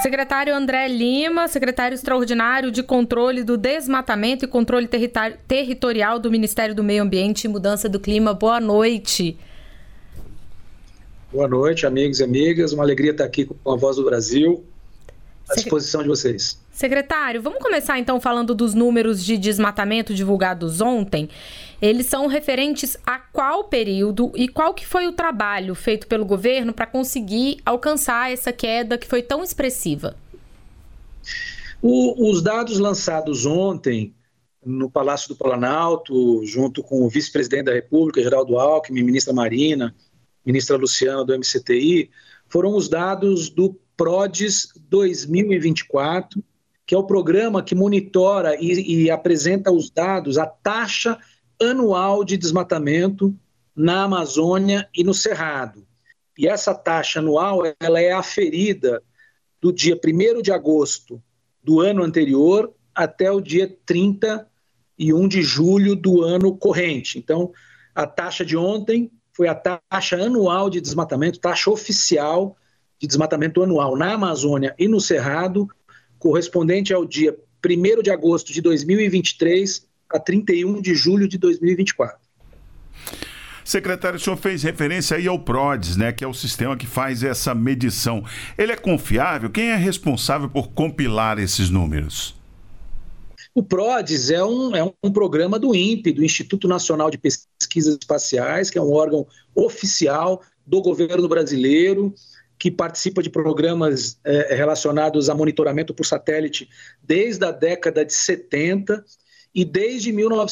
Secretário André Lima, secretário extraordinário de Controle do Desmatamento e Controle Territorial do Ministério do Meio Ambiente e Mudança do Clima. Boa noite. Boa noite, amigos e amigas. Uma alegria estar aqui com a Voz do Brasil, à disposição de vocês. Secretário, vamos começar então falando dos números de desmatamento divulgados ontem. Eles são referentes a qual período e qual que foi o trabalho feito pelo governo para conseguir alcançar essa queda que foi tão expressiva? Os dados lançados ontem no Palácio do Planalto, junto com o vice-presidente da República, Geraldo Alckmin, ministra Marina, ministra Luciana do MCTI, foram os dados do PRODES 2024, que é o programa que monitora e apresenta os dados, a taxa anual de desmatamento na Amazônia e no Cerrado. E essa taxa anual ela é aferida do dia 1º de agosto do ano anterior até o dia 31 de julho do ano corrente. Então, a taxa de ontem foi a taxa anual de desmatamento, taxa oficial de desmatamento anual na Amazônia e no Cerrado, correspondente ao dia 1º de agosto de 2023 a 31 de julho de 2024. Secretário, o senhor fez referência aí ao PRODES, né, que é o sistema que faz essa medição. Ele é confiável? Quem é responsável por compilar esses números? O PRODES é um programa do INPE, do Instituto Nacional de Pesquisas Espaciais, que é um órgão oficial do governo brasileiro, que participa de programas relacionados a monitoramento por satélite desde a década de 70 e desde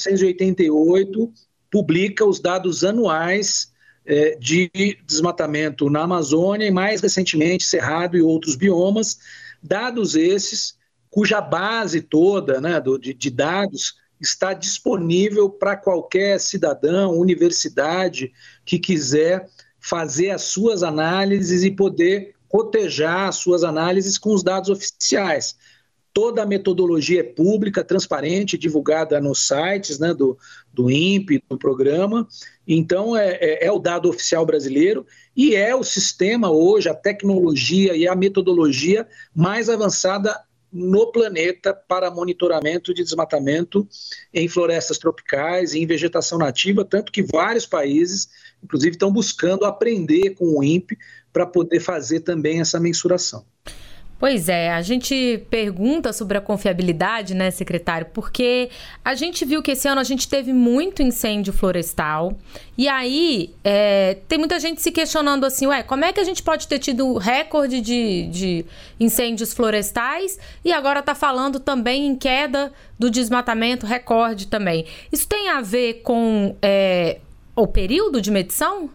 1988 publica os dados anuais de desmatamento na Amazônia e mais recentemente Cerrado e outros biomas, dados esses cuja base toda, né, de dados está disponível para qualquer cidadão, universidade que quiser fazer as suas análises e poder cotejar as suas análises com os dados oficiais. Toda a metodologia é pública, transparente, divulgada nos sites, né, do INPE, do programa. Então, é o dado oficial brasileiro e é o sistema hoje, a tecnologia e a metodologia mais avançada no planeta para monitoramento de desmatamento em florestas tropicais e em vegetação nativa, tanto que vários países, inclusive, estão buscando aprender com o INPE para poder fazer também essa mensuração. Pois é, a gente pergunta sobre a confiabilidade, né, secretário, porque a gente viu que esse ano a gente teve muito incêndio florestal e aí tem muita gente se questionando assim, como é que a gente pode ter tido recorde de incêndios florestais e agora está falando também em queda do desmatamento, recorde também. Isso tem a ver com o período de medição?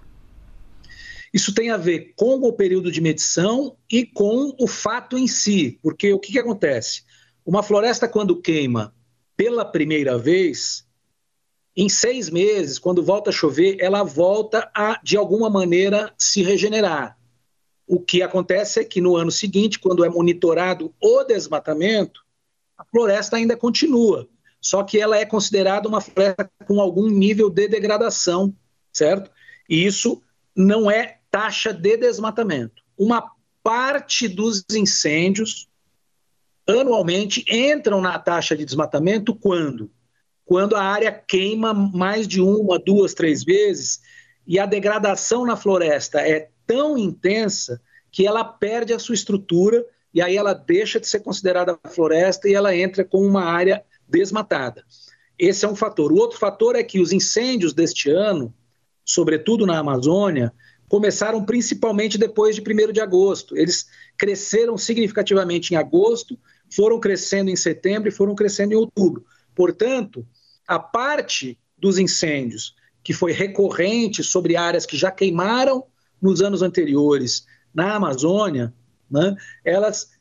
Isso tem a ver com o período de medição e com o fato em si, porque o que acontece? Uma floresta, quando queima pela primeira vez, em 6 meses, quando volta a chover, ela volta a, de alguma maneira, se regenerar. O que acontece é que no ano seguinte, quando é monitorado o desmatamento, a floresta ainda continua, só que ela é considerada uma floresta com algum nível de degradação, certo? E isso não é taxa de desmatamento. Uma parte dos incêndios anualmente entram na taxa de desmatamento quando? Quando a área queima mais de 1, 2, 3 vezes e a degradação na floresta é tão intensa que ela perde a sua estrutura e aí ela deixa de ser considerada floresta e ela entra com uma área desmatada. Esse é um fator. O outro fator é que os incêndios deste ano, sobretudo na Amazônia, começaram principalmente depois de 1º de agosto. Eles cresceram significativamente em agosto, foram crescendo em setembro e foram crescendo em outubro. Portanto, a parte dos incêndios que foi recorrente sobre áreas que já queimaram nos anos anteriores na Amazônia, né, elas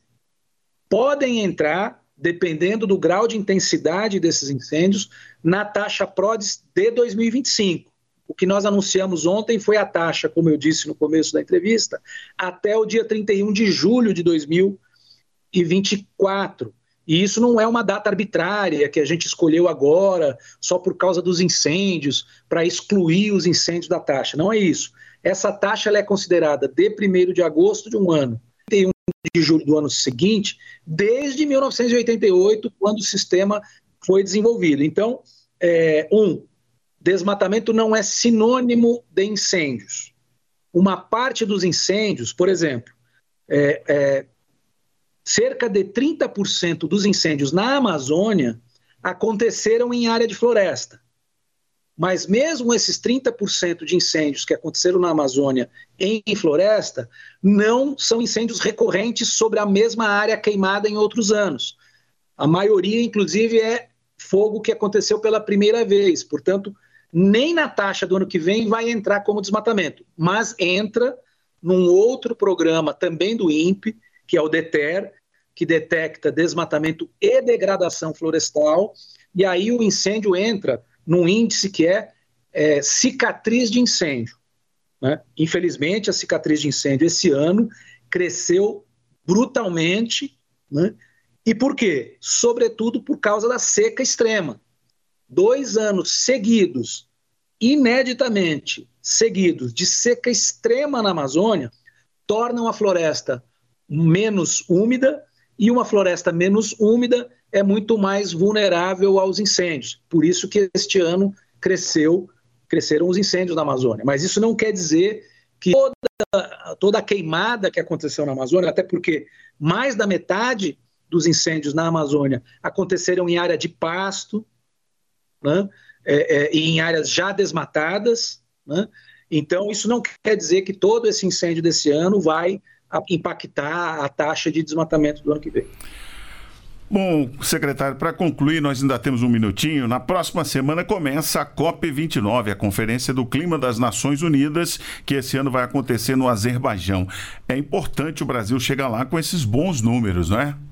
podem entrar, dependendo do grau de intensidade desses incêndios, na taxa PRODES de 2025. O que nós anunciamos ontem foi a taxa, como eu disse no começo da entrevista, até o dia 31 de julho de 2024. E isso não é uma data arbitrária que a gente escolheu agora só por causa dos incêndios, para excluir os incêndios da taxa. Não é isso. Essa taxa ela é considerada de 1º de agosto de um ano, 31 de julho do ano seguinte, desde 1988, quando o sistema foi desenvolvido. Então, desmatamento não é sinônimo de incêndios. Uma parte dos incêndios, por exemplo, cerca de 30% dos incêndios na Amazônia aconteceram em área de floresta. Mas mesmo esses 30% de incêndios que aconteceram na Amazônia em floresta, não são incêndios recorrentes sobre a mesma área queimada em outros anos. A maioria, inclusive, é fogo que aconteceu pela primeira vez. Portanto, nem na taxa do ano que vem vai entrar como desmatamento, mas entra num outro programa também do INPE, que é o DETER, que detecta desmatamento e degradação florestal, e aí o incêndio entra num índice que é cicatriz de incêndio, né? Infelizmente, a cicatriz de incêndio esse ano cresceu brutalmente, né? E por quê? Sobretudo por causa da seca extrema. 2 anos seguidos, ineditamente seguidos, de seca extrema na Amazônia, tornam a floresta menos úmida, e uma floresta menos úmida é muito mais vulnerável aos incêndios. Por isso que este ano cresceram os incêndios na Amazônia. Mas isso não quer dizer que toda a queimada que aconteceu na Amazônia, até porque mais da metade dos incêndios na Amazônia aconteceram em área de pasto, né? E em áreas já desmatadas, né? Então, isso não quer dizer que todo esse incêndio desse ano vai impactar a taxa de desmatamento do ano que vem. Bom, secretário, para concluir, nós ainda temos um minutinho. Na próxima semana começa a COP29, a Conferência do Clima das Nações Unidas, que esse ano vai acontecer no Azerbaijão. É importante o Brasil chegar lá com esses bons números, não é?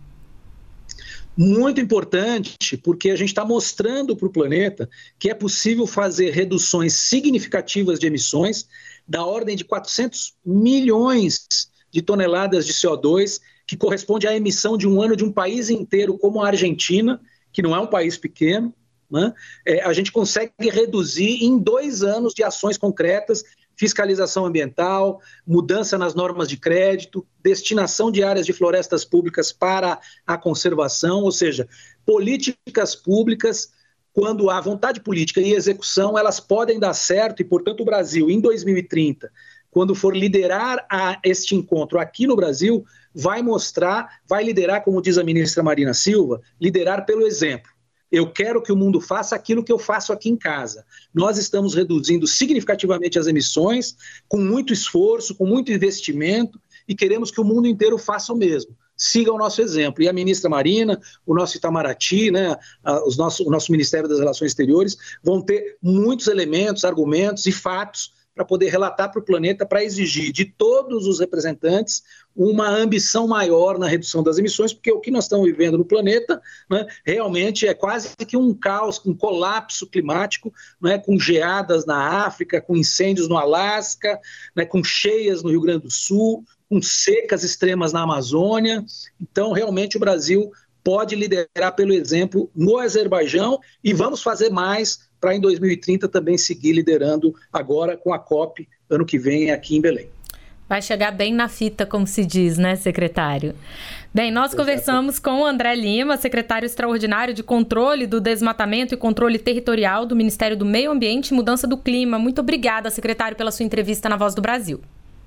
Muito importante, porque a gente está mostrando para o planeta que é possível fazer reduções significativas de emissões da ordem de 400 milhões de toneladas de CO2, que corresponde à emissão de um ano de um país inteiro como a Argentina, que não é um país pequeno, né? A gente consegue reduzir em 2 anos de ações concretas, fiscalização ambiental, mudança nas normas de crédito, destinação de áreas de florestas públicas para a conservação, ou seja, políticas públicas, quando há vontade política e execução, elas podem dar certo e, portanto, o Brasil, em 2030, quando for liderar este encontro aqui no Brasil, vai liderar, como diz a ministra Marina Silva, liderar pelo exemplo. Eu quero que o mundo faça aquilo que eu faço aqui em casa. Nós estamos reduzindo significativamente as emissões, com muito esforço, com muito investimento, e queremos que o mundo inteiro faça o mesmo. Siga o nosso exemplo. E a ministra Marina, o nosso Itamaraty, né, o nosso Ministério das Relações Exteriores, vão ter muitos elementos, argumentos e fatos para poder relatar para o planeta, para exigir de todos os representantes uma ambição maior na redução das emissões, porque o que nós estamos vivendo no planeta, né, realmente é quase que um caos, um colapso climático, né, com geadas na África, com incêndios no Alasca, né, com cheias no Rio Grande do Sul, com secas extremas na Amazônia. Então, realmente, o Brasil pode liderar pelo exemplo no Azerbaijão, e vamos fazer mais para em 2030 também seguir liderando agora com a COP ano que vem aqui em Belém. Vai chegar bem na fita, como se diz, né, secretário? Bem, nós conversamos com o André Lima, secretário extraordinário de Controle do Desmatamento e Controle Territorial do Ministério do Meio Ambiente e Mudança do Clima. Muito obrigada, secretário, pela sua entrevista na Voz do Brasil.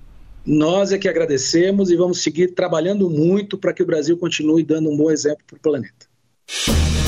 Nós é que agradecemos e vamos seguir trabalhando muito para que o Brasil continue dando um bom exemplo para o planeta.